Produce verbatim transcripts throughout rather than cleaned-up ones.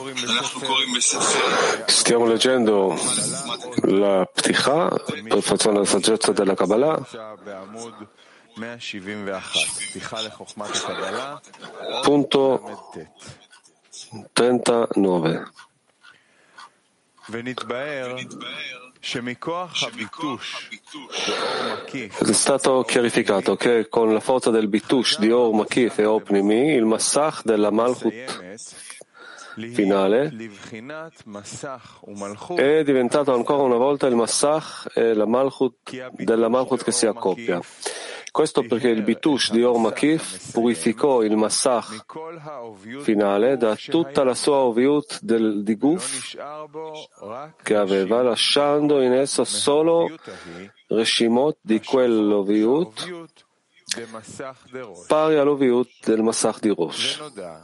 Stiamo leggendo la Pticha, prefazione alla saggezza della Kabbalah, punto trentanove. È stato chiarificato che con la forza del Bitush di Or Makif e Or Pnimi, il Massach della Malchut finale è diventato ancora una volta il Massach e la Malchut della Malchut che si accoppia. Questo perché il Bitush di Or Makif purificò il Massach finale da tutta la sua oviut del di Guf che aveva, lasciando in esso solo Reshimot di quell'oviut pari all'oviut del Massach di Rosh.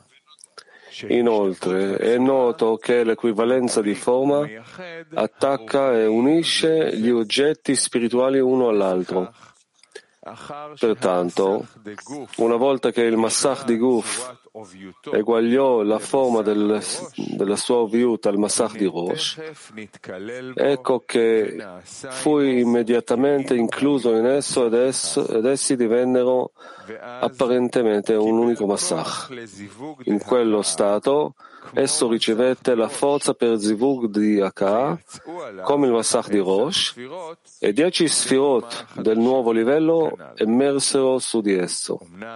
Inoltre è noto che l'equivalenza di forma attacca e unisce gli oggetti spirituali uno all'altro. Pertanto, una volta che il Massach di Guf eguagliò la forma del, della sua oviut al Massach di Rosh, ecco che fu immediatamente incluso in esso ed, esso ed essi divennero apparentemente un unico Massach. In quello stato, esso ricevette la forza per Zivug di Haka, come il Massach di Rosh, e dieci Sfirot del nuovo livello emersero su di esso.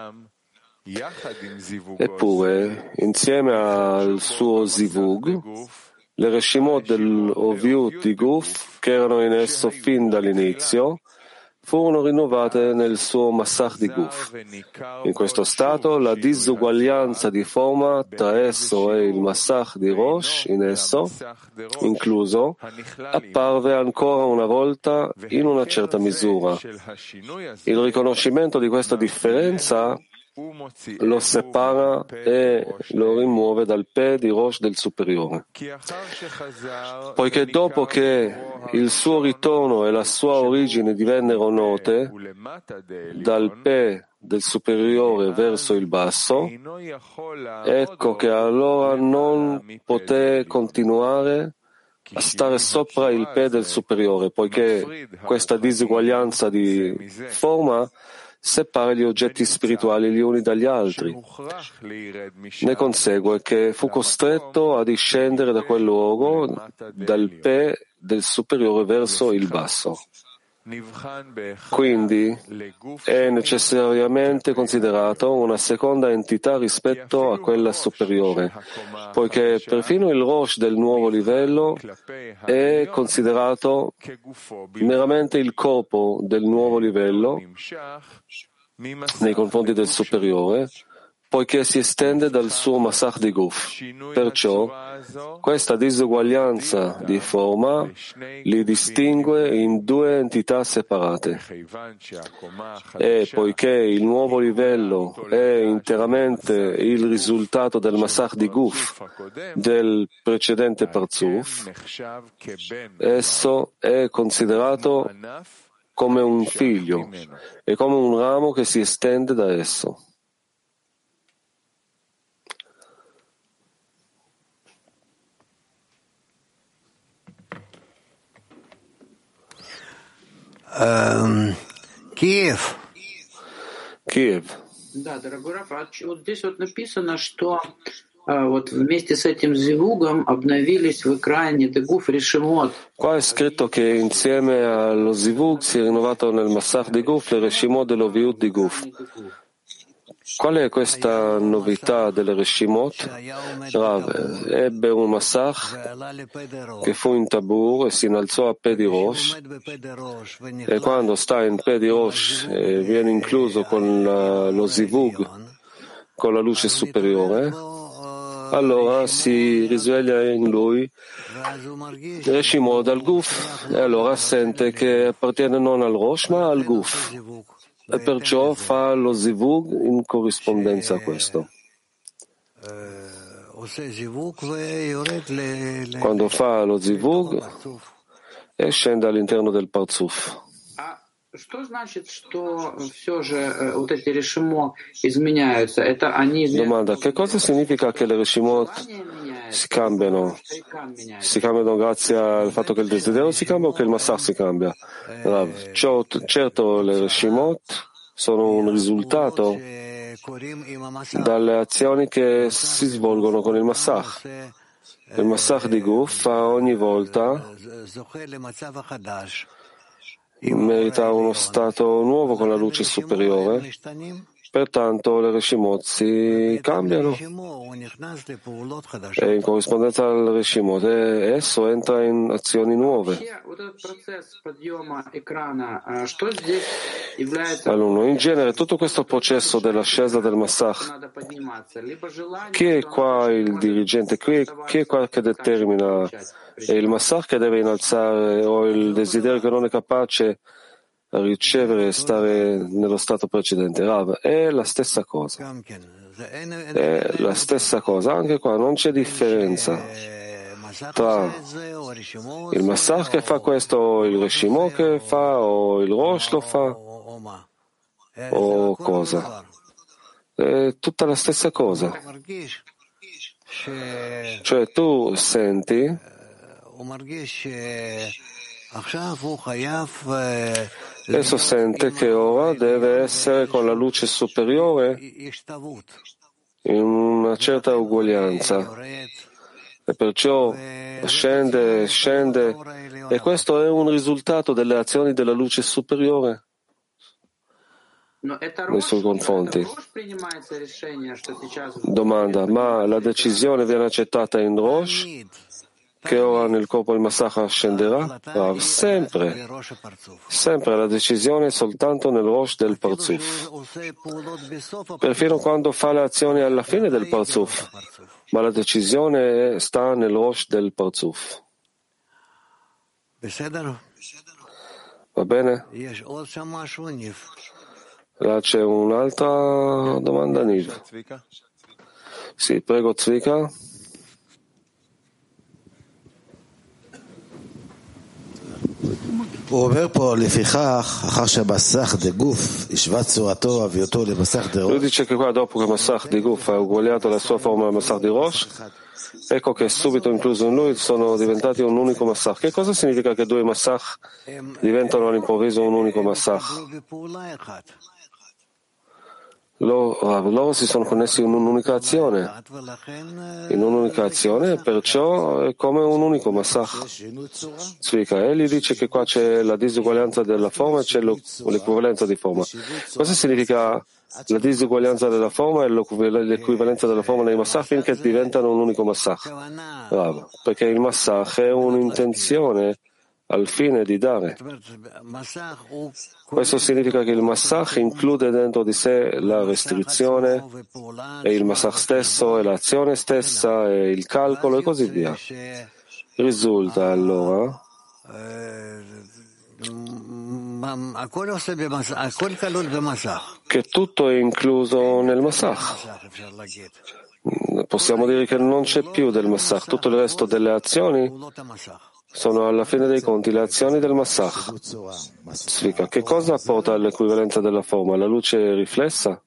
Eppure, insieme al suo Zivug, le Reshimot dell'Oviut di Guf, che erano in esso fin dall'inizio, furono rinnovate nel suo Massach di Guf. In questo stato, la disuguaglianza di forma tra esso e il Massach di Rosh in esso, incluso, apparve ancora una volta in una certa misura. Il riconoscimento di questa differenza lo separa e lo rimuove dal Pe di Rosh del superiore. Poiché dopo che il suo ritorno e la sua origine divennero note dal Pe del superiore verso il basso, ecco che allora non poté continuare a stare sopra il Pe del superiore, poiché questa disuguaglianza di forma separa gli oggetti spirituali gli uni dagli altri. Ne consegue che fu costretto a discendere da quel luogo, dal Pe del superiore verso il basso. Quindi è necessariamente considerato una seconda entità rispetto a quella superiore, poiché perfino il Rosh del nuovo livello è considerato meramente il corpo del nuovo livello nei confronti del superiore, poiché si estende dal suo Massach di Guf. Perciò questa disuguaglianza di forma li distingue in due entità separate. E poiché il nuovo livello è interamente il risultato del Massach di Guf del precedente Parzuf, esso è considerato come un figlio e come un ramo che si estende da esso. Um, Kiev. Kiev. Да, дорогой Раф, вот здесь вот написано, что вот вместе с этим зивугом обновились в экране Дегуф Решимот. Qua è scritto che insieme allo zivug si è rinnovato nel Massach di Guf le Reshimot dell'Oviut di Guf. Qual è questa novità delle Reshimot? Rav ebbe un Massach che fu in Tabur e si innalzò a Pe di Rosh, e quando sta in Pe di Rosh e viene incluso con la, lo Zivug, con la luce superiore, allora si risveglia in lui Reshimot dal Guf, e allora sente che appartiene non al Rosh ma al Guf, e perciò fa lo zivug in corrispondenza a questo. Quando fa lo zivug e scende all'interno del Parzuf. Что значит, что все же вот эти решимо изменяются? Это они Domanda, che cosa significa che le Reshimot si cambiano? Si cambiano grazie al fatto che il desiderio si cambia o che il Massach si cambia? Rav, certo, le Reshimot sono un risultato dalle azioni che si svolgono con il Massach. Il Massach di Guf fa ogni volta merita uno stato nuovo con la luce superiore, pertanto le Reshimot si cambiano e in corrispondenza al Reshimot esso entra in azioni nuove. Allora, in genere tutto questo processo dell'ascesa del Massach, chi è qua il dirigente, chi è, chi è qua che determina? È il Massach che deve innalzare o il desiderio che non è capace a ricevere e stare nello stato precedente? Rav, è la stessa cosa. È la stessa cosa. Anche qua non c'è differenza tra il Massach che fa questo o il Reshimo che fa o il Rosh lo fa o cosa. È tutta la stessa cosa. Cioè tu senti esso sente che ora deve essere con la luce superiore in una certa uguaglianza e perciò scende, scende e questo è un risultato delle azioni della luce superiore nei suoi confronti. Domanda, ma la decisione viene accettata in Rosh? Che ora nel corpo il Massach scenderà? Ah, sempre, sempre la decisione è soltanto nel Rosh del Parzuf. Perfino quando fa le azioni alla fine del Parzuf, ma la decisione sta nel Rosh del Parzuf. Va bene? Là c'è un'altra domanda, Niv. Sì, prego, Zvika. Lui dice che qua dopo che Massach di Guf ha uguagliato la sua forma al Massach di Rosh, ecco che subito incluso in lui sono diventati un unico Massach. Che cosa significa che due Massach diventano all'improvviso un unico Massach? Loro, loro si sono connessi in un'unica azione, in un'unica azione, e perciò è come un unico Massach. Zvika, egli dice che qua c'è la disuguaglianza della forma e c'è l'equivalenza di forma. Cosa significa la disuguaglianza della forma e l'equivalenza della forma nei Massach finché diventano un unico Massach? Bravo, perché il Massach è un'intenzione al fine di dare. Questo significa che il Massach include dentro di sé la restrizione e il Massach stesso e l'azione stessa e il calcolo e così via. Risulta allora che tutto è incluso nel Massach. Possiamo dire che non c'è più del Massach, tutto il resto delle azioni sono alla fine dei conti le azioni del Massach. Svika, che cosa porta all'equivalenza della forma? La luce riflessa?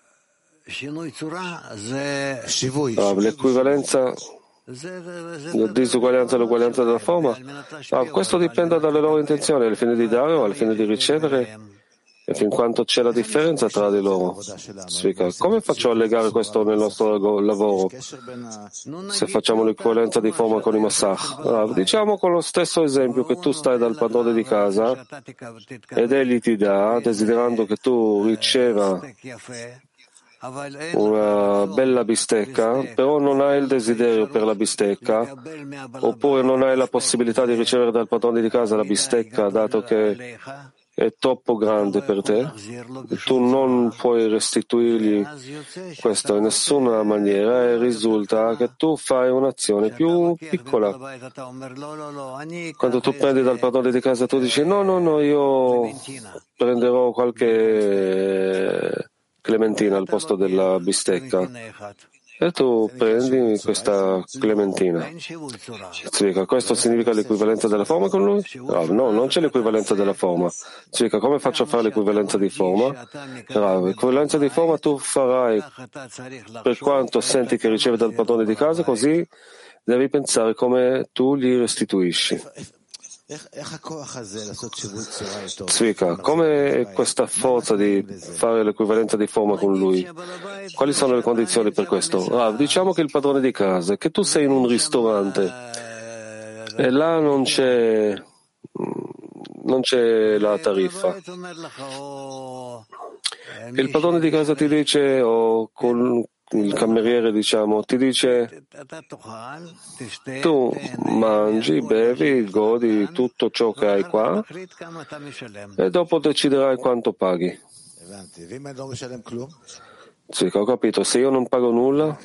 Ah, l'equivalenza, la disuguaglianza e l'uguaglianza della forma? Ah, questo dipende dalle loro intenzioni, al fine di dare o al fine di ricevere, e fin quanto c'è la differenza tra di loro. Svika, come faccio a legare questo nel nostro lavoro se facciamo l'equivalenza di forma con i Massach? Ah, diciamo con lo stesso esempio che tu stai dal padrone di casa ed egli ti dà, desiderando che tu riceva una bella bistecca, però non hai il desiderio per la bistecca, oppure non hai la possibilità di ricevere dal padrone di casa la bistecca, dato che è troppo grande per te, tu non puoi restituirgli questo in nessuna maniera e risulta che tu fai un'azione più piccola. Quando tu prendi dal padrone di casa tu dici no, no, no, io prenderò qualche clementina al posto della bistecca. e tu prendi questa clementina. Zvika, questo significa l'equivalenza della forma con lui? Rav, no, non c'è l'equivalenza della forma. Zvika, come faccio a fare l'equivalenza di forma? Rav, l'equivalenza di forma tu farai per quanto senti che ricevi dal padrone di casa, così devi pensare come tu gli restituisci. Zvika, come questa forza di fare l'equivalenza di forma con lui? Quali sono le condizioni per questo? Rav, diciamo che il padrone di casa, che tu sei in un ristorante e là non c'è non c'è la tariffa. Il padrone di casa ti dice, o con il cameriere, diciamo, ti dice: tu mangi, bevi, godi tutto ciò che hai qua e dopo deciderai quanto paghi. Sì, ho capito. Se io non pago nulla,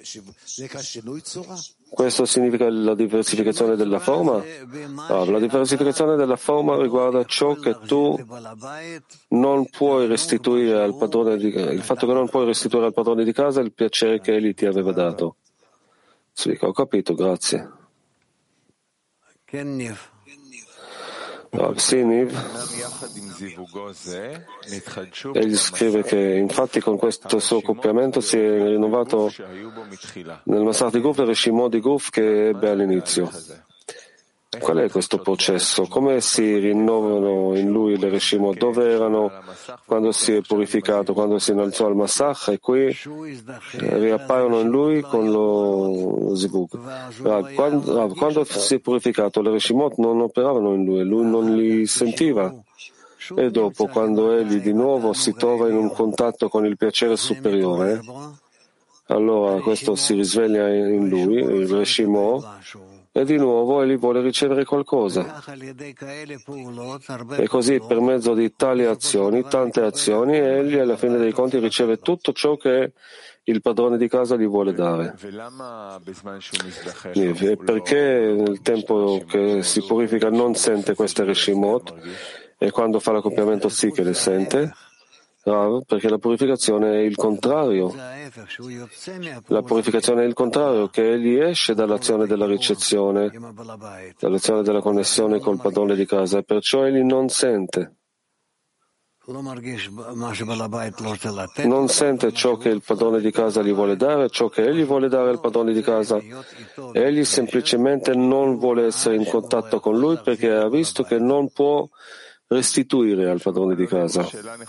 questo significa la diversificazione della forma? No, la diversificazione della forma riguarda ciò che tu non puoi restituire al padrone di casa, il fatto che non puoi restituire al padrone di casa il piacere che egli ti aveva dato. Sì, ho capito, grazie. Siniv, egli scrive che infatti con questo suo accoppiamento si è rinnovato nel Masach di Guf il Reshimot di Guf che ebbe all'inizio. Qual è questo processo? Come si rinnovano in lui le Reshimot? Dove erano quando si è purificato, quando si innalzò al Masach, e qui riappaiono in lui con lo Zivug. Quando, quando si è purificato, le Reshimot non operavano in lui, lui non li sentiva. E dopo, quando egli di nuovo si trova in un contatto con il piacere superiore, allora questo si risveglia in lui, il Reshimot, e di nuovo egli vuole ricevere qualcosa. E così, per mezzo di tali azioni, tante azioni, egli alla fine dei conti riceve tutto ciò che il padrone di casa gli vuole dare. E perché nel tempo che si purifica non sente queste Reshimot, e quando fa l'accoppiamento sì che le sente? Perché la purificazione è il contrario. La purificazione è il contrario, che egli esce dall'azione della ricezione, dall'azione della connessione col padrone di casa, e perciò egli non sente. Non sente ciò che il padrone di casa gli vuole dare, ciò che egli vuole dare al padrone di casa. Egli semplicemente non vuole essere in contatto con lui perché ha visto che non può restituire al padrone di casa.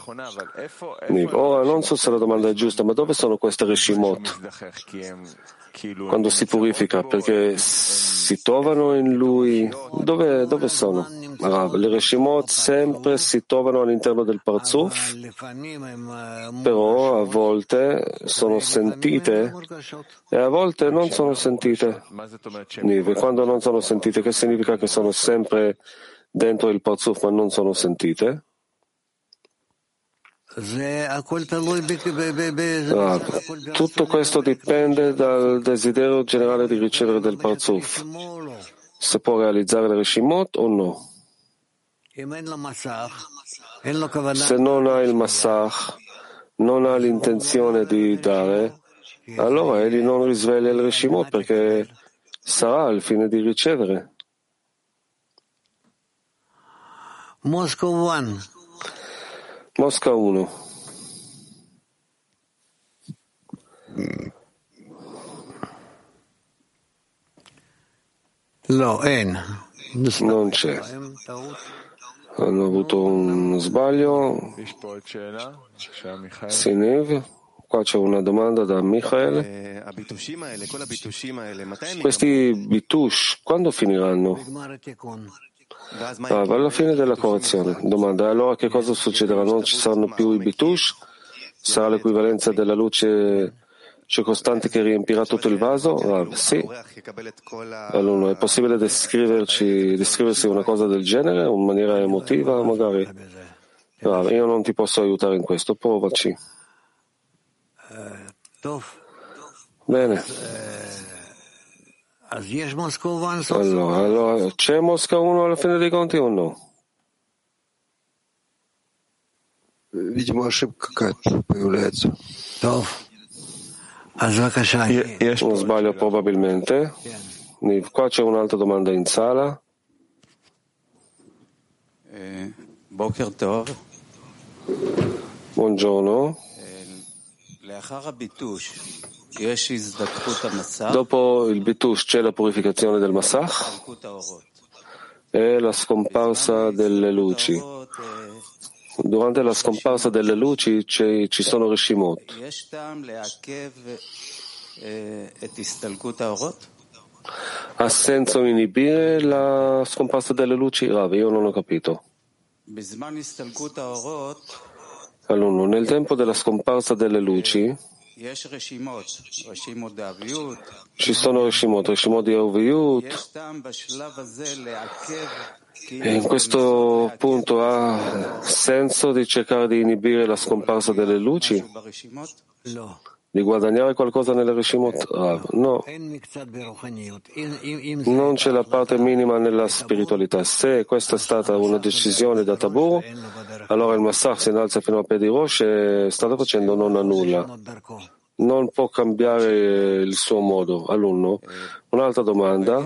Ora non so se la domanda è giusta, ma dove sono queste Reshimot? Quando si purifica, perché si trovano in lui, dove, dove sono? Ah, le Reshimot sempre si trovano all'interno del Parzuf, però a volte sono sentite e a volte non sono sentite. E quando non sono sentite, che significa che sono sempre dentro il Parzuf ma non sono sentite? Ah, tutto questo dipende dal desiderio generale di ricevere del Parzuf, se può realizzare le Reshimot o no. Se non ha il Masach, non ha l'intenzione di dare, allora egli non risveglia il Reshimot perché sarà al fine di ricevere. Mosca uno. Mosca uno. Non c'è. Hanno avuto un sbaglio. Sinev, qua c'è una domanda da Michael. Questi bitush, quando finiranno? Ah, alla fine della correzione. Domanda, allora che cosa succederà? Non ci saranno più i bitush? Sarà l'equivalenza della luce circostante che riempirà tutto il vaso? Ah, sì. Allora, è possibile descriverci, descriversi una cosa del genere, in maniera emotiva, magari? Ah, io non ti posso aiutare in questo, provaci. Bene. Allora, allora, c'è Mosca uno alla fine dei conti o no? Видимо, ошибка какая-то появляется. Uno sbaglio probabilmente. Qua c'è un'altra domanda in sala. Buongiorno. Dopo il bitush c'è la purificazione del masach e la scomparsa delle luci. Durante la scomparsa delle luci ci sono reshimot. Ha senso inibire la scomparsa delle luci? Rav, io non ho capito. Allora, nel tempo della scomparsa delle luci ci sono reshimot, reshimot di Oviyut. E in questo punto ha senso di cercare di inibire la scomparsa delle luci? Di guadagnare qualcosa nelle reshimot? Ah, no. Non c'è la parte minima nella spiritualità. Se questa è stata una decisione da tabù, allora il massach si innalza fino a piedi rosh e sta facendo non a nulla. Non può cambiare il suo modo. Alunno, un'altra domanda.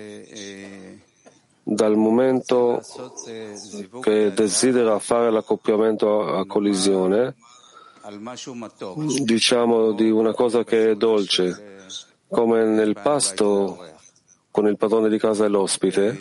Dal momento che desidera fare l'accoppiamento a collisione, diciamo di una cosa che è dolce, come nel pasto con il padrone di casa e l'ospite,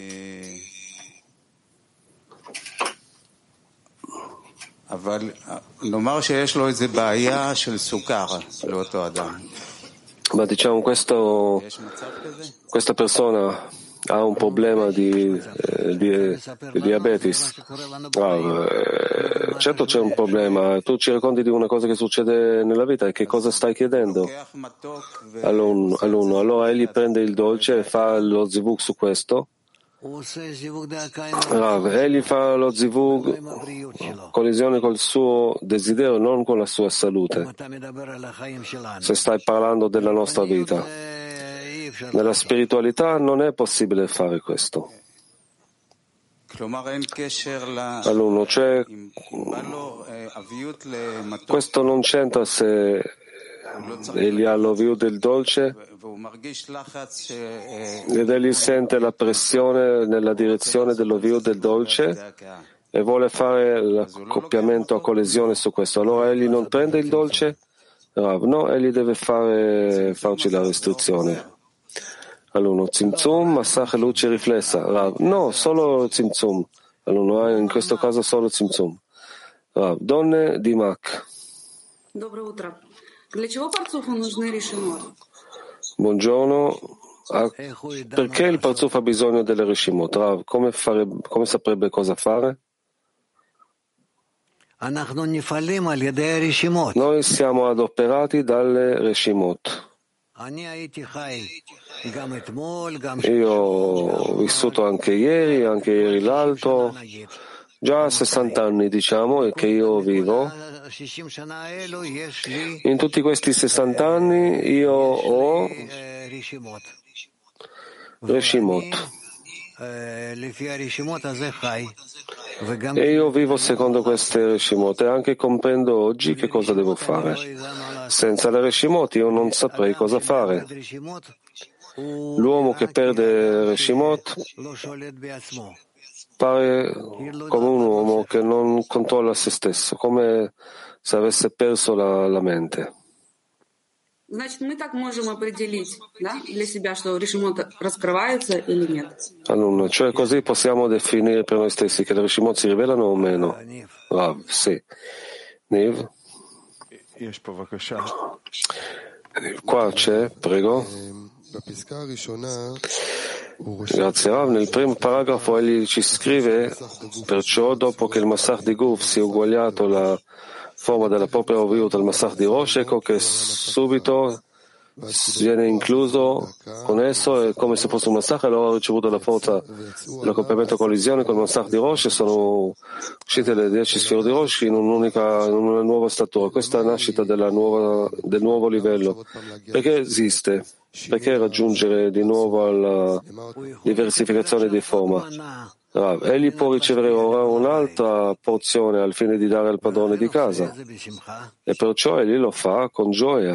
ma diciamo questo, questa persona ha un problema di, eh, di, di diabetes. Ah, eh, certo c'è un problema. Tu ci racconti di una cosa che succede nella vita e che cosa stai chiedendo? All'uno, all'uno. Allora egli prende il dolce e fa lo zivug su questo. Rav, egli fa lo zivug collisione col suo desiderio, non con la sua salute. Se stai parlando della nostra vita. Nella spiritualità non è possibile fare questo. Allora, cioè, questo non c'entra se egli ha l'ovio del dolce ed egli sente la pressione nella direzione dell'ovio del dolce e vuole fare l'accoppiamento a collisione su questo. Allora egli non prende il dolce? No, egli deve fare, farci la restrizione. Allora, tzimtzum, massach e luce riflessa. Rav, no, solo tzimtzum. Allora, in questo caso solo tzimtzum. Rav, donne di Mac. Buongiorno. Ah, perché il parzuf ha bisogno delle reshimot? Rav, come, fare, come saprebbe cosa fare? Noi siamo adoperati dalle reshimot. Io ho vissuto anche ieri, anche ieri l'altro, già sessanta anni diciamo che io vivo. In tutti questi sessanta anni io ho reshimot. E io vivo secondo queste reshimot e anche comprendo oggi che cosa devo fare. Senza le reshimot io non saprei cosa fare. L'uomo che perde reshimot pare come un uomo che non controlla se stesso, come se avesse perso la, la mente. Значит, мы так можем определить, да, для себя, что решимот раскрываются или нет. Allora, cioè così possiamo definire per noi stessi che le reshimot si rivelano o meno. Rav, sì. Niv? Qua c'è, prego. Grazie Rav. Nel primo paragrafo egli ci scrive: perciò dopo che il massach di Guf si è uguagliato la forma della propria oviyut al massach di Rosh, ecco che subito viene incluso con esso, è come se fosse un massach, e allora ha ricevuto la forza dell'accoppiamento a collisione con il massach di Rosh e sono uscite le dieci sfere di Rosh in un'unica, in una nuova statura. Questa è la nascita della nuova, del nuovo livello. Perché esiste? Perché raggiungere di nuovo la diversificazione di forma? Rav, egli può ricevere ora un'altra porzione al fine di dare al padrone di casa, e perciò egli lo fa con gioia.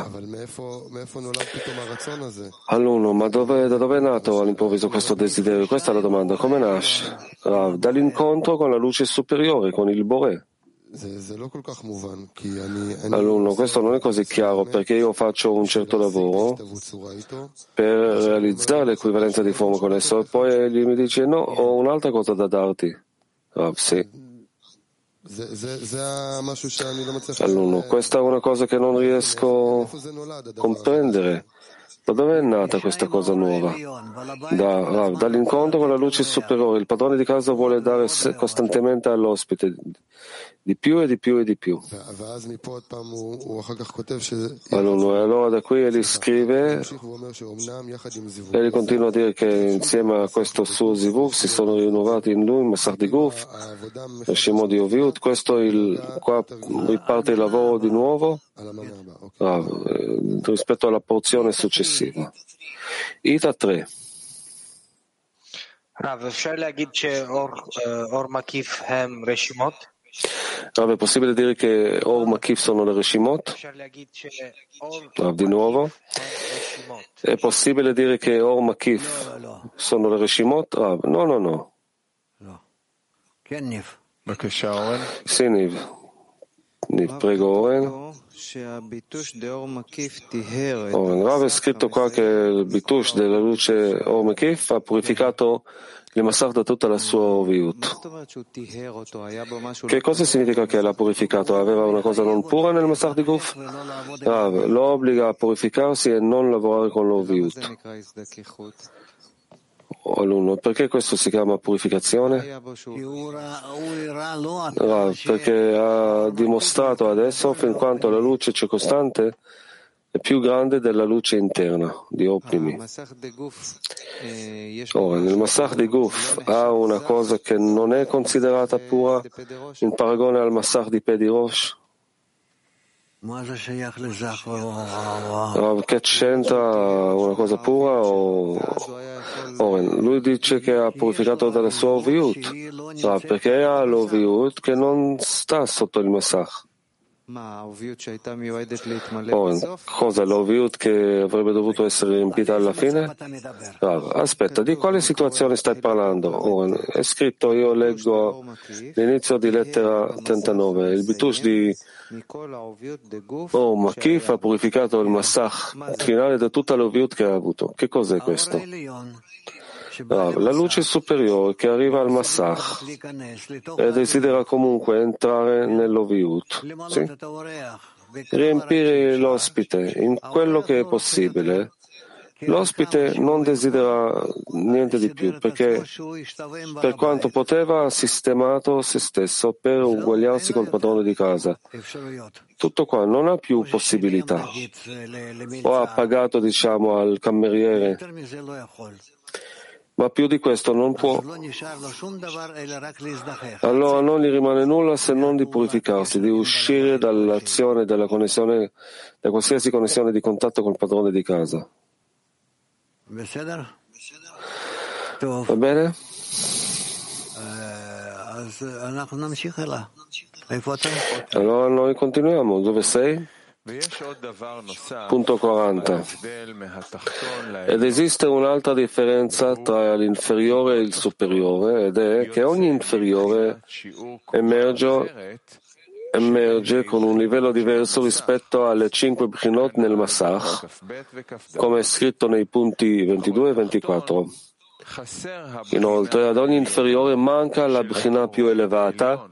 All'uno, ma dove, da dove è nato all'improvviso questo desiderio? Questa è la domanda. Come nasce? Rav, dall'incontro con la luce superiore, con il Boré. All'uno, questo non è così chiaro, perché io faccio un certo lavoro per realizzare l'equivalenza di forma con esso e poi egli mi dice no, ho un'altra cosa da darti. Ah, sì. All'uno, questa è una cosa che non riesco a comprendere. Da dove è nata questa cosa nuova? Da, ah, dall'incontro con la luce superiore. Il padrone di casa vuole dare costantemente all'ospite di più e di più e di più. Allora, allora da qui egli scrive, egli continua a dire che insieme a questo suo zivug si sono rinnovati in lui Masach di Guf, Reshimo di Oviut. Questo il, qua riparte il lavoro di nuovo ah, rispetto alla porzione successiva. Ita tre. Rav, אפשר להגיד שאור מקיף הם רשימות? Rav, è possibile dire che Or Makif sono le Reshimot? Rav, di nuovo. È possibile dire che Or Makif sono le Reshimot? Rav, no, no, no. Sì, Niv. Niv, prego, Oren. Oren. Rav è scritto qua che il Bitush della luce Or Makif ha purificato il Masach da tutta la sua Oviut. Che cosa significa che l'ha purificato? Aveva una cosa non pura nel Masach di Guf? Rav, lo obbliga a purificarsi e non lavorare con l'Oviut. All'uno, perché questo si chiama purificazione? Rav, perché ha dimostrato adesso, fin quanto la luce circostante è più grande della luce interna di Opimi. Ora, nel Masach di Guf ha una cosa che non è considerata pura in paragone al Masach di Pe di Rosh? Che c'entra una cosa pura o... Ora, lui dice che ha purificato dalla sua Oviut, perché ha l'Oviut che non sta sotto il Masach. Oh, cosa? L'Oviut che avrebbe dovuto essere riempita alla fine? Bravo. Aspetta, di quale situazione stai parlando? Oh, è scritto, io leggo l'inizio di lettera trentanove. Il Bitush di Oh, Makif ha purificato il Masach finale da tutta l'Oviut che ha avuto. Che cos'è questo? Bravo. La luce superiore che arriva al Masach e desidera comunque entrare nell'Oviut, sì? Riempire l'ospite in quello che è possibile. L'ospite non desidera niente di più perché per quanto poteva ha sistemato se stesso per uguagliarsi col padrone di casa. Tutto qua, non ha più possibilità. O ha pagato, diciamo, al cameriere, ma più di questo non può. Allora non gli rimane nulla se non di purificarsi, di uscire dall'azione della connessione, da qualsiasi connessione di contatto col padrone di casa. Va bene? Allora noi continuiamo. Dove sei? Punto quaranta. Ed esiste un'altra differenza tra l'inferiore e il superiore, ed è che ogni inferiore emerge, emerge con un livello diverso rispetto alle cinque Bchinot nel Masach, come è scritto nei punti ventidue e ventiquattro. Inoltre, ad ogni inferiore manca la Bchina più elevata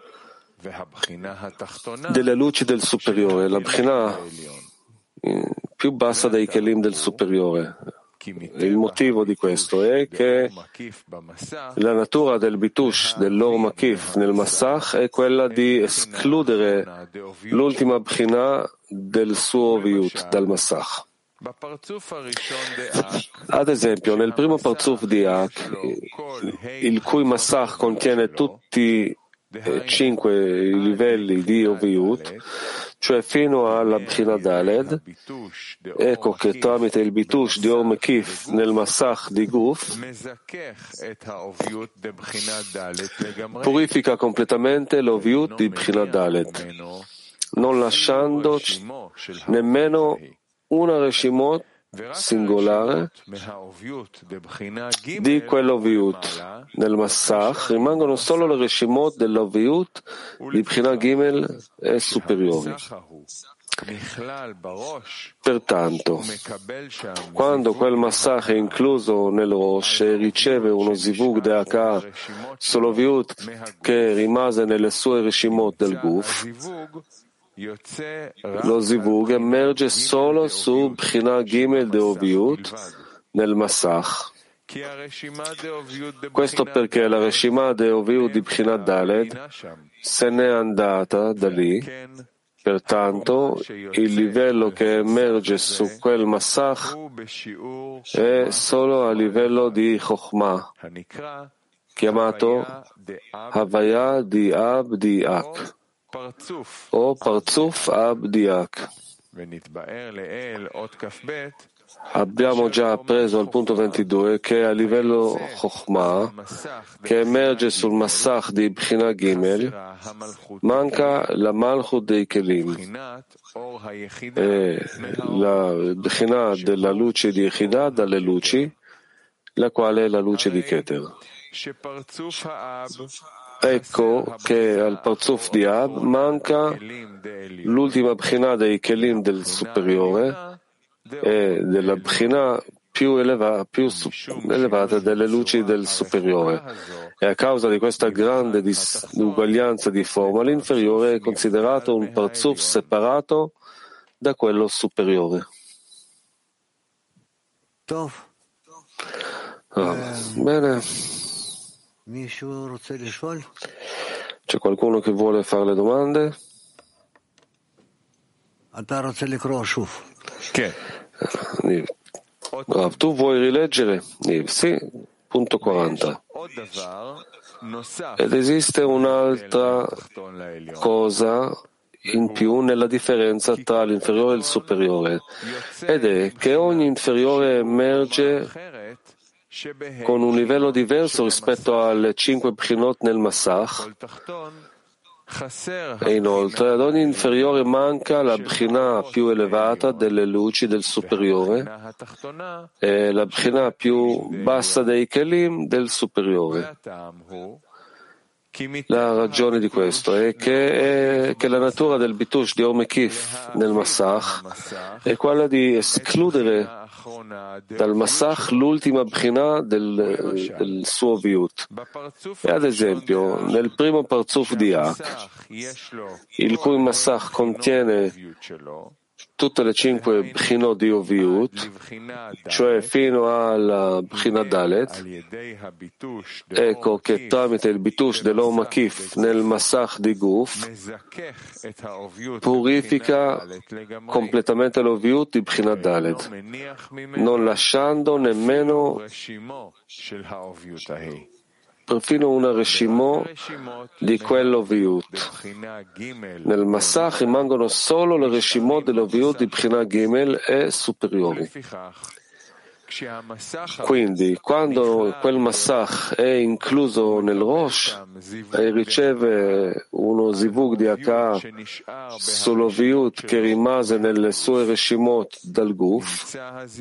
delle luci del superiore, la Bchina più bassa dei Kelim del superiore. Il motivo di questo è che la natura del Bitush, dell'Or Makif nel Masach è quella di escludere l'ultima Bchina del suo Oviut dal Masach. Ad esempio, nel primo Parzuf di Ak, il cui Masach contiene tutti e cinque i livelli di Oviut, cioè fino alla Bchina Daled. Ecco che tramite il bitush di Or Mekif nel Masach di Guf purifica completamente l'Oviut di Bchina Daled, non lasciando nemmeno una Reshimot singolare di quell'Oviut. Nel Massach rimangono solo le Reshimot dell'Oviut di Bchina Gimel e superiori. Pertanto, quando quel Massach è incluso nel Rosh e riceve uno Zivug de Haka sull'Oviut che rimase nelle sue Reshimot del Guf, lo Zivug emerge solo su Bchina Gimel de Oviut nel Massach. Questo perché la Reshima de Oviut di Bchina Daled se n'è andata da lì, pertanto il livello che emerge su quel Massach è solo a livello di Chokhmah, chiamato Havaya di Abdiak o Parzuf Abdiak. Abbiamo già appreso al punto ventidue che a livello Chokhmah, che emerge sul Massach di Bchina Gimel, manca la Malchut dei Kelim, e la Bchina della luce di Yechidah dalle luci, la quale è la luce di Keter. Ecco che al Parzuf di Ab manca l'ultima Bchina dei Kelim del superiore e della Bchina più, eleva, più elevata delle luci del superiore. E a causa di questa grande disuguaglianza di forma, l'inferiore è considerato un Parzuf separato da quello superiore. Ah, bene. C'è qualcuno che vuole fare le domande? Che? Ah, tu vuoi rileggere? Sì, punto quaranta. Ed esiste un'altra cosa in più nella differenza tra l'inferiore e il superiore, ed è che ogni inferiore emerge con un livello diverso rispetto alle cinque Bchinot nel Massach, e inoltre ad ogni inferiore manca la Bchina più elevata delle luci del superiore e la Bchina più bassa dei Kelim del superiore. La ragione di questo è che, è che la natura del bitush di Or Mekif nel Massach è quella di escludere dal Massach l'ultima Bchina del, del suo Viut. E ad esempio, nel primo Parzuf di Ak, il cui Massach contiene tutte le cinque Bchinot di Oviut, cioè fino alla Bchina Dalet, ecco che tramite il bitush dell'Or Makif nel Massach di Guf purifica completamente l'Oviut di Bchina Dalet, non lasciando nemmeno perfino una Reshimo di quell'Oviut. Nel Massach rimangono solo le Reshimot dell'Oviut di Bchina Gimel e superiori. Quindi, quando quel Massach è incluso nel Rosh e riceve uno Zivug di Haka sull'Oviut che rimase nelle sue Reshimot dal Guf,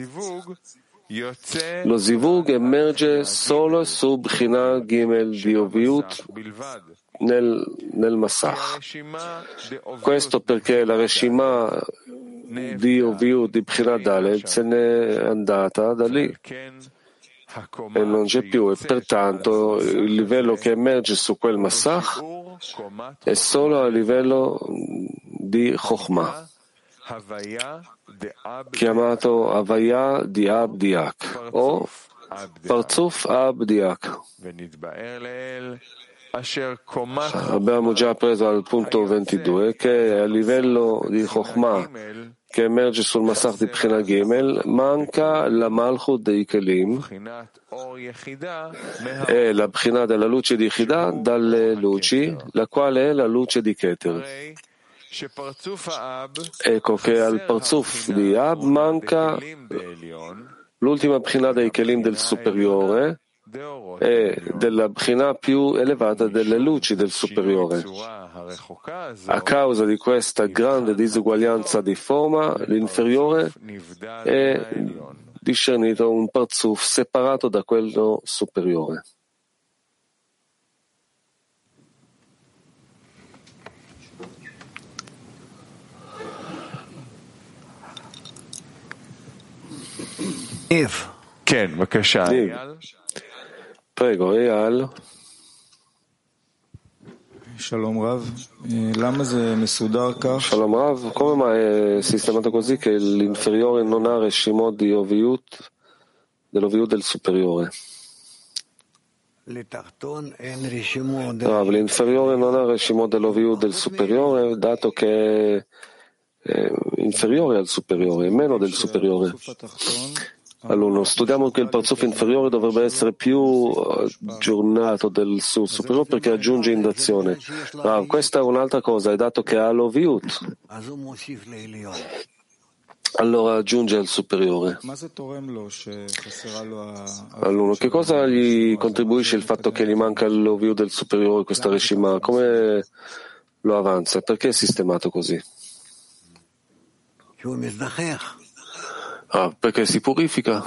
lo Zivug emerge solo su Bchina Gimel di Oviut nel, nel Massach. Questo perché la Reshima di Oviut di Bchina Dalet se n'è andata da lì e non c'è più, e pertanto il livello che emerge su quel Massach è solo a livello di Chokhmah, chiamato Havaya di Abdiak o Parzuf Abdiak. Abbiamo già preso al punto ventidue che a livello di Chokhmah che emerge sul Massach di Bchina Gimel manca la Malchut dei Kelim e la Bchina della luce di Yechidah dalle luci, la quale è la luce di Keter. ecco che al Parzuf di Ab manca l'ultima Bchina dei Kelim del superiore e della Bchina più elevata delle luci del superiore. A causa di questa grande disuguaglianza di forma, l'inferiore è discernito un Parzuf separato da quello superiore. כן, בבקשה, אייל. Prego, Eyal. Shalom Rav, lama זה מסודר כך? Shalom Rav, come mai è sistemato così che l'inferiore non ha reshimot di Oviut dell'Oviut del superiore? Rav, l'inferiore non ha reshimot dell'Oviut del superiore dato che è inferiore al superiore, meno del superiore. Allora, studiamo che il Parzuf inferiore dovrebbe essere più aggiornato del suo superiore perché aggiunge indazione. Ah, questa è un'altra cosa, è dato che ha l'Oviut, allora aggiunge al superiore. Allora, che cosa gli contribuisce il fatto che gli manca l'Oviut del superiore, questa Reshima? Come lo avanza? Perché è sistemato così? Ah, perché si purifica.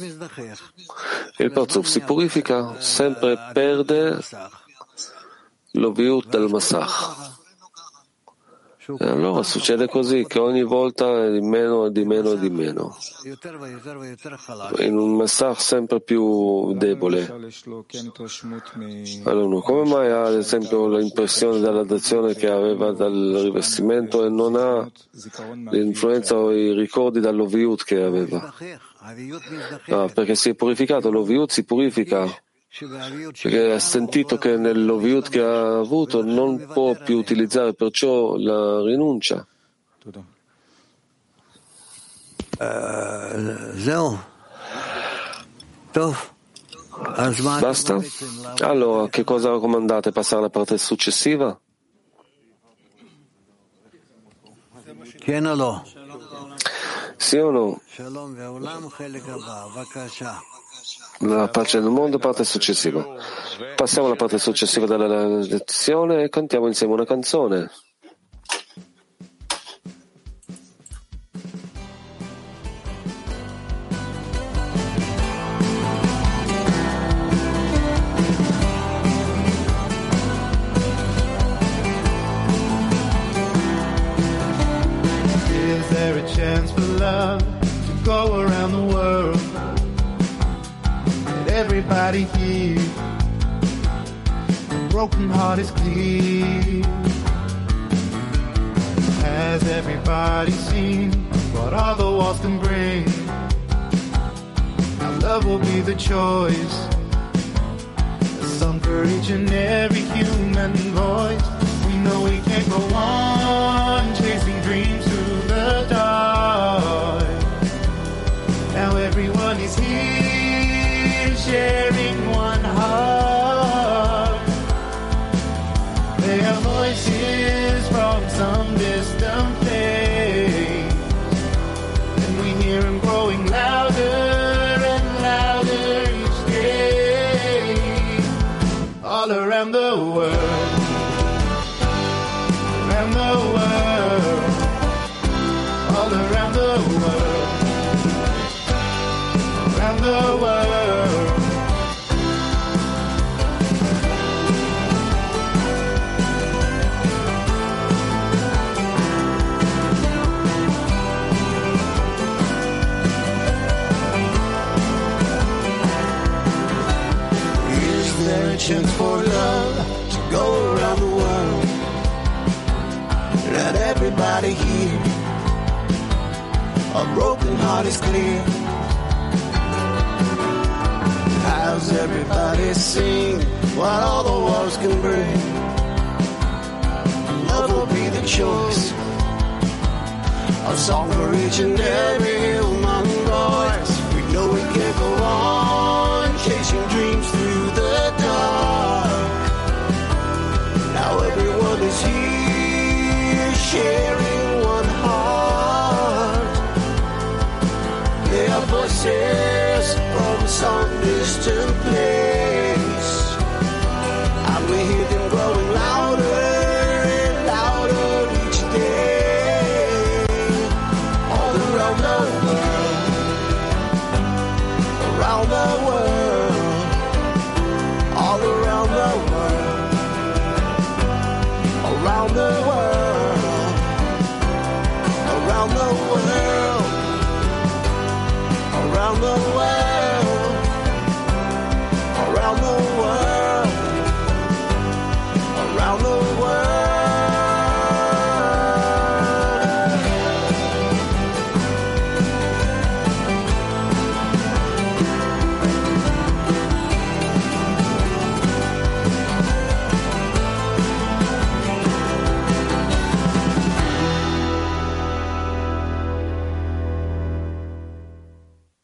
Il Parzuf si purifica, sempre perde l'Oviut del Masach. E allora succede così, che ogni volta è di meno e di meno e di meno. In un Masach sempre più debole. Allora, come mai ha ad esempio l'impressione dell'adazione che aveva dal rivestimento e non ha l'influenza o i ricordi dall'Oviut che aveva? Ah, perché si è purificato, l'Oviut si purifica. Perché ha sentito che nell'Oviut che ha avuto non può più utilizzare, perciò la rinuncia. Basta? Allora, che cosa raccomandate? Passare alla parte successiva? Sì o no? La pace del mondo, parte successiva. Passiamo alla parte successiva della lezione e cantiamo insieme una canzone. Is there a chance for love to go around the world? Everybody here, a broken heart is clear. Has everybody seen what all the walls can bring? Now love will be the choice, a song for each and every human voice. We know we can't go on chasing dreams through the dark. Now everyone is here, sharing one heart. They are voices from some distant place, and we hear them growing louder and louder each day. All around the world, around the world, all around the world, around the world. Chance for love to go around the world. Let everybody hear. A broken heart is clear. How's everybody sing what all the walls can bring? Love will be the choice. A song for each and every human voice. We know we can't go on chasing dreams through the dark. Now everyone is here, sharing distant place, and we hear them growing louder and louder each day, all around the world, around the world, all around the world, around the world, around the world, around the world.